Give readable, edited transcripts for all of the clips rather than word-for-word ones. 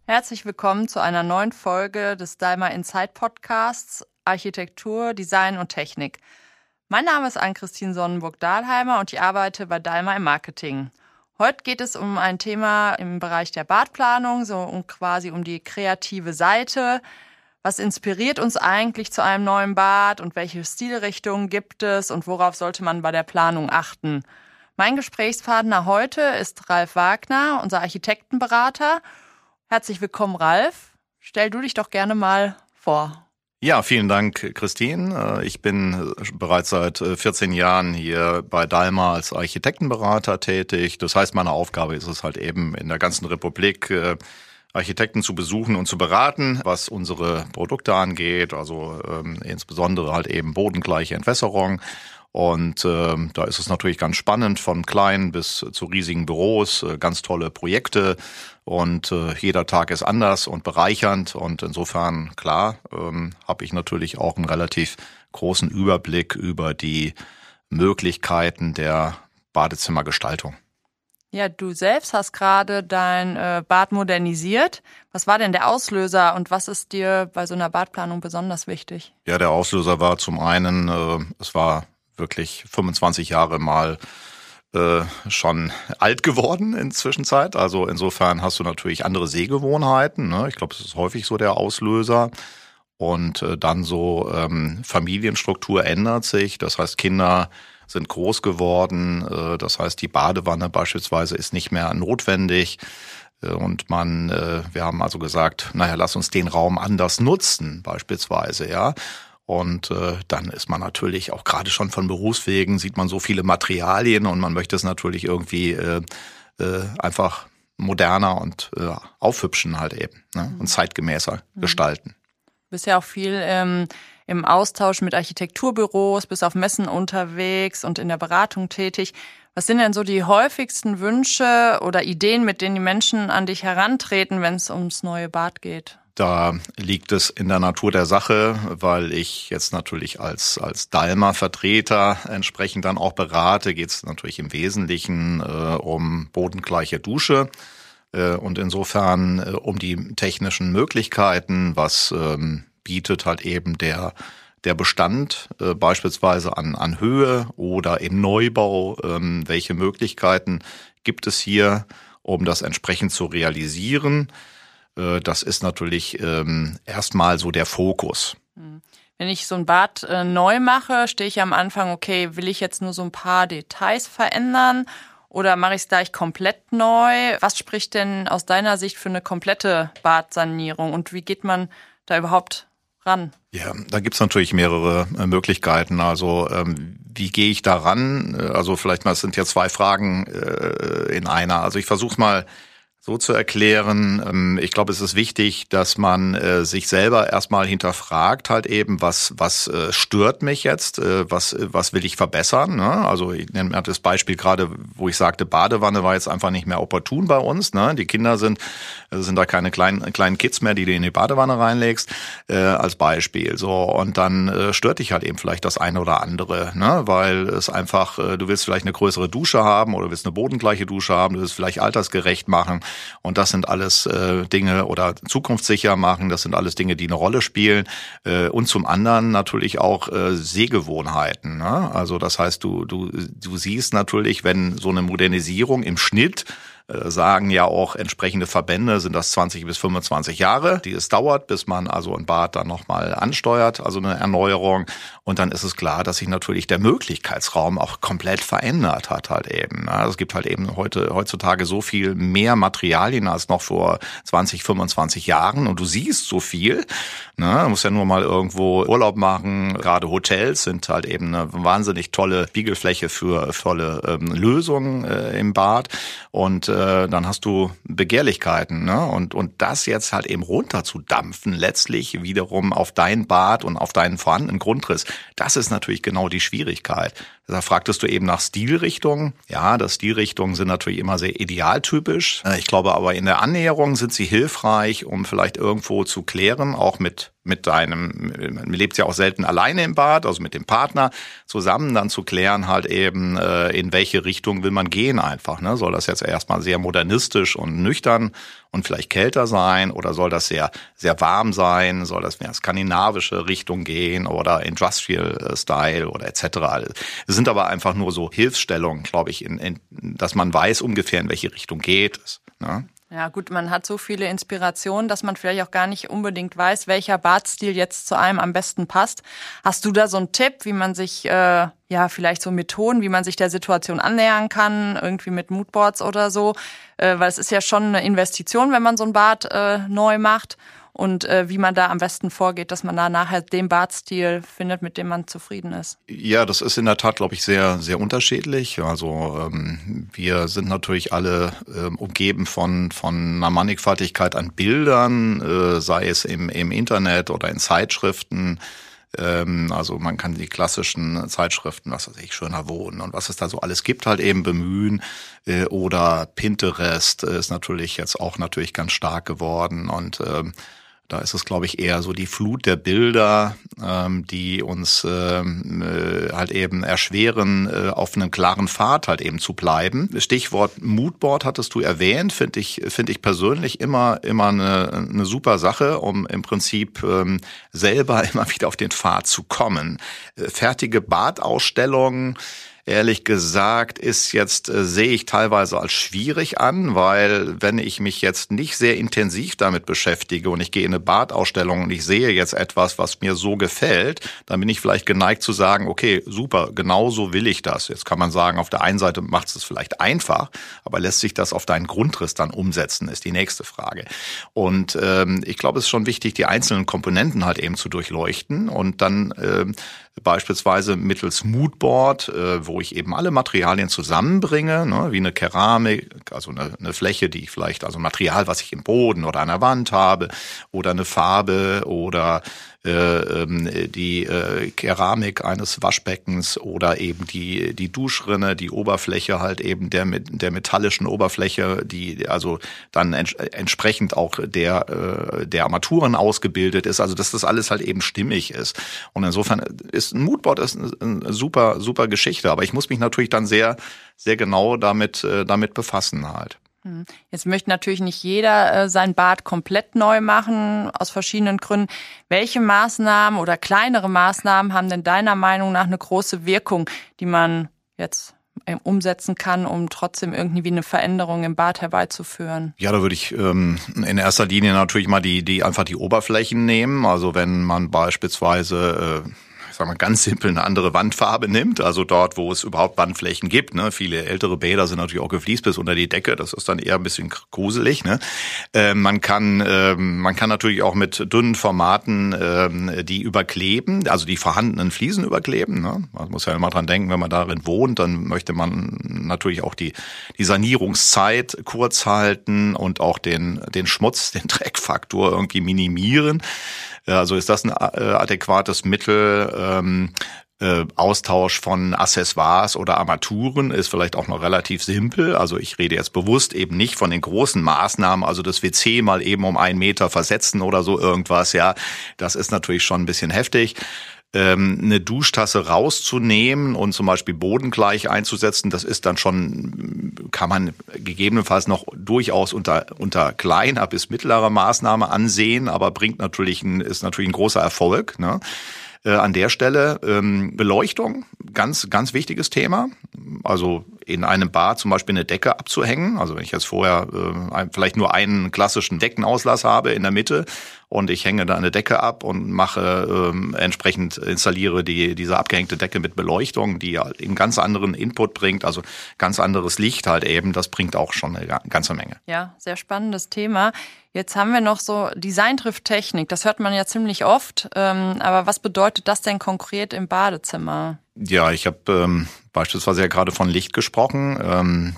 Herzlich willkommen zu einer neuen Folge des Dalma Insight Podcasts Architektur, Design und Technik. Mein Name ist Ann-Christine Sonnenburg-Dahlheimer und ich arbeite bei Dalma im Marketing. Heute geht es um ein Thema im Bereich der Badplanung, quasi um die kreative Seite. Was inspiriert uns eigentlich zu einem neuen Bad und welche Stilrichtungen gibt es und worauf sollte man bei der Planung achten? Mein Gesprächspartner heute ist Ralf Wagner, unser Architektenberater. Herzlich willkommen, Ralf. Stell du dich doch gerne mal vor. Ja, vielen Dank, Christine. Ich bin bereits seit 14 Jahren hier bei Dalma als Architektenberater tätig. Das heißt, meine Aufgabe ist es halt eben in der ganzen Republik, Architekten zu besuchen und zu beraten, was unsere Produkte angeht, also insbesondere halt eben bodengleiche Entwässerung. Und da ist es natürlich ganz spannend, von kleinen bis zu riesigen Büros, ganz tolle Projekte und jeder Tag ist anders und bereichernd und insofern, klar, habe ich natürlich auch einen relativ großen Überblick über die Möglichkeiten der Badezimmergestaltung. Ja, du selbst hast gerade dein Bad modernisiert. Was war denn der Auslöser und was ist dir bei so einer Badplanung besonders wichtig? Ja, der Auslöser war zum einen, es war wirklich 25 Jahre mal schon alt geworden in Zwischenzeit. Also insofern hast du natürlich andere Sehgewohnheiten. Ne? Ich glaube, es ist häufig so der Auslöser. Und dann so Familienstruktur ändert sich. Das heißt, Kinder sind groß geworden. Das heißt, die Badewanne beispielsweise ist nicht mehr notwendig. Und wir haben also gesagt, lass uns den Raum anders nutzen, beispielsweise, ja. Und dann ist man natürlich auch gerade schon von Berufswegen, sieht man so viele Materialien und man möchte es natürlich irgendwie einfach moderner und aufhübschen halt eben, ne? Und zeitgemäßer gestalten. Du bist ja auch viel im Austausch mit Architekturbüros, bist auf Messen unterwegs und in der Beratung tätig. Was sind denn so die häufigsten Wünsche oder Ideen, mit denen die Menschen an dich herantreten, wenn es ums neue Bad geht? Da liegt es in der Natur der Sache, weil ich jetzt natürlich als Dalma-Vertreter entsprechend dann auch berate, geht es natürlich im Wesentlichen um bodengleiche Dusche und insofern um die technischen Möglichkeiten, was bietet halt eben der Bestand beispielsweise an Höhe oder im Neubau, welche Möglichkeiten gibt es hier, um das entsprechend zu realisieren. Das ist natürlich erstmal so der Fokus. Wenn ich so ein Bad neu mache, stehe ich am Anfang, okay, will ich jetzt nur so ein paar Details verändern oder mache ich es gleich komplett neu? Was spricht denn aus deiner Sicht für eine komplette Badsanierung und wie geht man da überhaupt ran? Ja, da gibt's natürlich mehrere Möglichkeiten. Also wie gehe ich da ran? Also vielleicht mal, es sind ja zwei Fragen in einer. Also ich versuche mal so zu erklären. Ich glaube, es ist wichtig, dass man sich selber erstmal hinterfragt, halt eben, was stört mich jetzt, was will ich verbessern. Ne? Also ich nenne mir das Beispiel gerade, wo ich sagte, Badewanne war jetzt einfach nicht mehr opportun bei uns. Ne? Die Kinder sind da keine kleinen Kids mehr, die du in die Badewanne reinlegst, als Beispiel. So, und dann stört dich halt eben vielleicht das eine oder andere, ne? Weil es einfach, du willst vielleicht eine größere Dusche haben oder willst eine bodengleiche Dusche haben, du willst vielleicht altersgerecht machen. Und das sind alles Dinge oder zukunftssicher machen, das sind alles Dinge, die eine Rolle spielen. Und zum anderen natürlich auch Sehgewohnheiten. Ne? Also das heißt, du siehst natürlich, wenn so eine Modernisierung im Schnitt sagen ja auch entsprechende Verbände, sind das 20 bis 25 Jahre, die es dauert, bis man also ein Bad dann nochmal ansteuert, also eine Erneuerung. Und dann ist es klar, dass sich natürlich der Möglichkeitsraum auch komplett verändert hat halt eben. Also es gibt halt eben heutzutage so viel mehr Materialien als noch vor 20, 25 Jahren und du siehst so viel. Ne? Du musst ja nur mal irgendwo Urlaub machen. Gerade Hotels sind halt eben eine wahnsinnig tolle Spiegelfläche für tolle Lösungen im Bad. Und dann hast du Begehrlichkeiten, ne? Und das jetzt halt eben runterzudampfen, letztlich wiederum auf dein Bad und auf deinen vorhandenen Grundriss, das ist natürlich genau die Schwierigkeit. Da fragtest du eben nach Stilrichtungen. Ja, das Stilrichtungen sind natürlich immer sehr idealtypisch. Ich glaube aber in der Annäherung sind sie hilfreich, um vielleicht irgendwo zu klären, auch mit man lebt ja auch selten alleine im Bad, also mit dem Partner zusammen dann zu klären halt eben, in welche Richtung will man gehen einfach, ne? Soll das jetzt erstmal sehr modernistisch und nüchtern und vielleicht kälter sein oder soll das sehr, sehr warm sein? Soll das mehr skandinavische Richtung gehen oder Industrial Style oder etc.? Es sind aber einfach nur so Hilfsstellungen, glaube ich, dass man weiß ungefähr, in welche Richtung geht es, ne? Ja gut, man hat so viele Inspirationen, dass man vielleicht auch gar nicht unbedingt weiß, welcher Badstil jetzt zu einem am besten passt. Hast du da so einen Tipp, wie man sich, vielleicht so Methoden, wie man sich der Situation annähern kann, irgendwie mit Moodboards oder so? Weil es ist ja schon eine Investition, wenn man so ein Bad neu macht. Und wie man da am besten vorgeht, dass man da nachher den Badstil findet, mit dem man zufrieden ist. Ja, das ist in der Tat, glaube ich, sehr, sehr unterschiedlich. Also wir sind natürlich alle umgeben von einer Mannigfaltigkeit an Bildern, sei es im Internet oder in Zeitschriften. Also man kann die klassischen Zeitschriften, was weiß ich, Schöner Wohnen und was es da so alles gibt, halt eben bemühen. Oder Pinterest ist natürlich jetzt auch natürlich ganz stark geworden und da ist es, glaube ich, eher so die Flut der Bilder, die uns halt eben erschweren, auf einem klaren Pfad halt eben zu bleiben. Stichwort Moodboard hattest du erwähnt, finde ich persönlich immer eine super Sache, um im Prinzip selber immer wieder auf den Pfad zu kommen. Fertige Badausstellungen, ehrlich gesagt, sehe ich teilweise als schwierig an, weil wenn ich mich jetzt nicht sehr intensiv damit beschäftige und ich gehe in eine Badausstellung und ich sehe jetzt etwas, was mir so gefällt, dann bin ich vielleicht geneigt zu sagen, okay, super, genau so will ich das. Jetzt kann man sagen, auf der einen Seite macht es vielleicht einfach, aber lässt sich das auf deinen Grundriss dann umsetzen, ist die nächste Frage. Und ich glaube, es ist schon wichtig, die einzelnen Komponenten halt eben zu durchleuchten und dann beispielsweise mittels Moodboard, wo ich eben alle Materialien zusammenbringe, ne, wie eine Keramik, also eine Fläche, die ich vielleicht, also Material, was ich im Boden oder an der Wand habe, oder eine Farbe oder die Keramik eines Waschbeckens oder eben die Duschrinne, die Oberfläche halt eben der metallischen Oberfläche, die also dann entsprechend auch der Armaturen ausgebildet ist, also dass das alles halt eben stimmig ist. Und insofern ist ein Moodboard eine super Geschichte, aber ich muss mich natürlich dann sehr, sehr genau damit befassen halt. Jetzt möchte natürlich nicht jeder sein Bad komplett neu machen, aus verschiedenen Gründen. Welche Maßnahmen oder kleinere Maßnahmen haben denn deiner Meinung nach eine große Wirkung, die man jetzt umsetzen kann, um trotzdem irgendwie eine Veränderung im Bad herbeizuführen? Ja, da würde ich in erster Linie natürlich mal einfach die Oberflächen nehmen. Also wenn man beispielsweise ganz simpel eine andere Wandfarbe nimmt, also dort, wo es überhaupt Wandflächen gibt. Ne? Viele ältere Bäder sind natürlich auch gefliest bis unter die Decke. Das ist dann eher ein bisschen gruselig. Ne? Man kann natürlich auch mit dünnen Formaten die überkleben, also die vorhandenen Fliesen überkleben. Ne? Man muss ja immer dran denken, wenn man darin wohnt, dann möchte man natürlich auch die Sanierungszeit kurz halten und auch den Schmutz, den Dreckfaktor irgendwie minimieren. Also ist das ein adäquates Mittel. Austausch von Accessoires oder Armaturen ist vielleicht auch noch relativ simpel. Also ich rede jetzt bewusst eben nicht von den großen Maßnahmen, also das WC mal eben um 1 Meter versetzen oder so irgendwas. Ja, das ist natürlich schon ein bisschen heftig. Eine Duschtasse rauszunehmen und zum Beispiel bodengleich einzusetzen, das ist dann schon, kann man gegebenenfalls noch durchaus unter kleiner bis mittlerer Maßnahme ansehen, aber ist natürlich ein großer Erfolg, ne? An der Stelle Beleuchtung, ganz wichtiges Thema. Also in einem Bad zum Beispiel eine Decke abzuhängen. Also wenn ich jetzt vorher vielleicht nur einen klassischen Deckenauslass habe in der Mitte und ich hänge da eine Decke ab und mache installiere diese abgehängte Decke mit Beleuchtung, die einen ganz anderen Input bringt, also ganz anderes Licht halt eben. Das bringt auch schon eine ganze Menge. Ja, sehr spannendes Thema. Jetzt haben wir noch so Design trifft Technik. Das hört man ja ziemlich oft. Aber was bedeutet das denn konkret im Badezimmer? Ja, ich habe beispielsweise ja gerade von Licht gesprochen.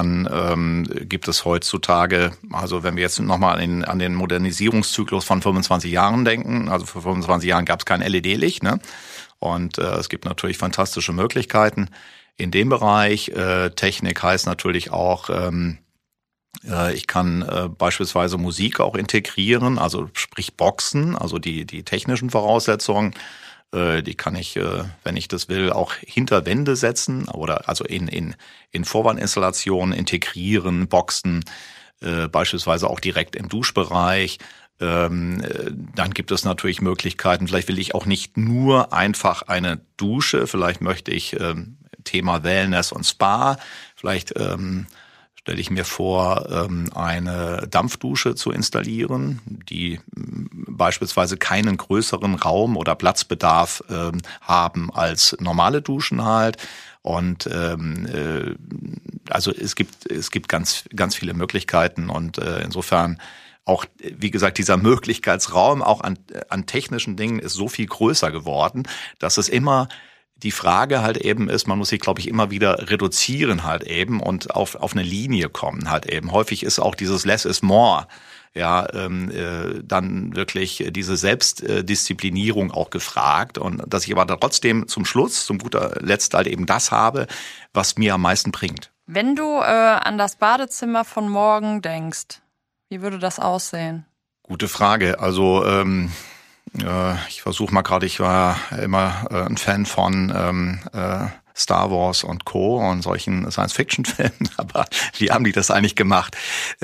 Dann gibt es heutzutage, also wenn wir jetzt nochmal an den Modernisierungszyklus von 25 Jahren denken, also vor 25 Jahren gab es kein LED-Licht, ne? Und es gibt natürlich fantastische Möglichkeiten in dem Bereich. Technik heißt natürlich auch Ich kann beispielsweise Musik auch integrieren, also sprich Boxen, also die technischen Voraussetzungen. Die kann ich, wenn ich das will, auch hinter Wände setzen oder also in Vorwandinstallationen integrieren, boxen, beispielsweise auch direkt im Duschbereich. Dann gibt es natürlich Möglichkeiten, vielleicht will ich auch nicht nur einfach eine Dusche, vielleicht möchte ich Thema Wellness und Spa, vielleicht stelle ich mir vor, eine Dampfdusche zu installieren, die beispielsweise keinen größeren Raum oder Platzbedarf haben als normale Duschen halt. Und also es gibt ganz viele Möglichkeiten und insofern auch, wie gesagt, dieser Möglichkeitsraum auch an technischen Dingen ist so viel größer geworden, dass es immer die Frage halt eben ist, man muss sich, glaube ich, immer wieder reduzieren halt eben und auf eine Linie kommen halt eben. Häufig ist auch dieses Less is more, ja, dann wirklich diese Selbstdisziplinierung auch gefragt und dass ich aber trotzdem zum Schluss, zum guter Letzt halt eben das habe, was mir am meisten bringt. Wenn du an das Badezimmer von morgen denkst, wie würde das aussehen? Gute Frage. Also ich versuche mal gerade, ich war immer ein Fan von Star Wars und Co. und solchen Science-Fiction-Filmen, aber wie haben die das eigentlich gemacht?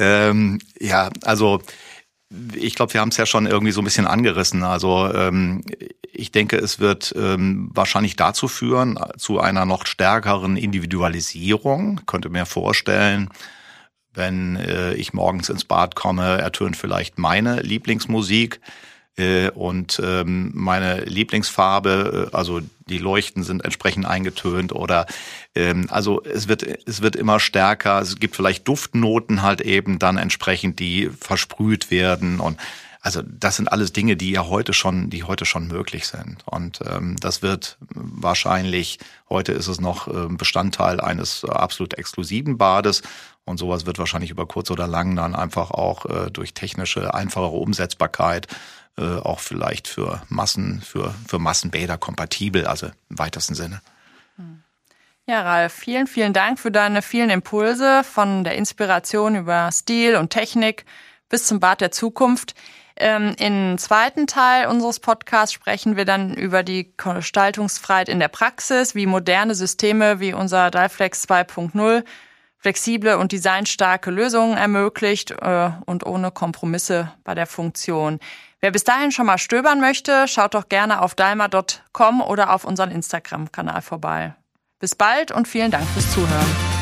Ja, also ich glaube, wir haben es ja schon irgendwie so ein bisschen angerissen. Also ich denke, es wird wahrscheinlich dazu führen, zu einer noch stärkeren Individualisierung. Könnte mir vorstellen, wenn ich morgens ins Bad komme, ertönt vielleicht meine Lieblingsmusik und meine Lieblingsfarbe, also die Leuchten sind entsprechend eingetönt oder also es wird immer stärker. Es gibt vielleicht Duftnoten halt eben dann entsprechend, die versprüht werden und also das sind alles Dinge, die heute schon möglich sind. Und das wird wahrscheinlich, heute ist es noch Bestandteil eines absolut exklusiven Bades. Und sowas wird wahrscheinlich über kurz oder lang dann einfach auch durch technische, einfachere Umsetzbarkeit auch vielleicht für Massenbäder kompatibel, also im weitesten Sinne. Ja, Ralf, vielen, vielen Dank für deine vielen Impulse von der Inspiration über Stil und Technik bis zum Bad der Zukunft. Im zweiten Teil unseres Podcasts sprechen wir dann über die Gestaltungsfreiheit in der Praxis, wie moderne Systeme wie unser Dalflex 2.0 flexible und designstarke Lösungen ermöglicht und ohne Kompromisse bei der Funktion. Wer bis dahin schon mal stöbern möchte, schaut doch gerne auf dalma.com oder auf unseren Instagram-Kanal vorbei. Bis bald und vielen Dank fürs Zuhören.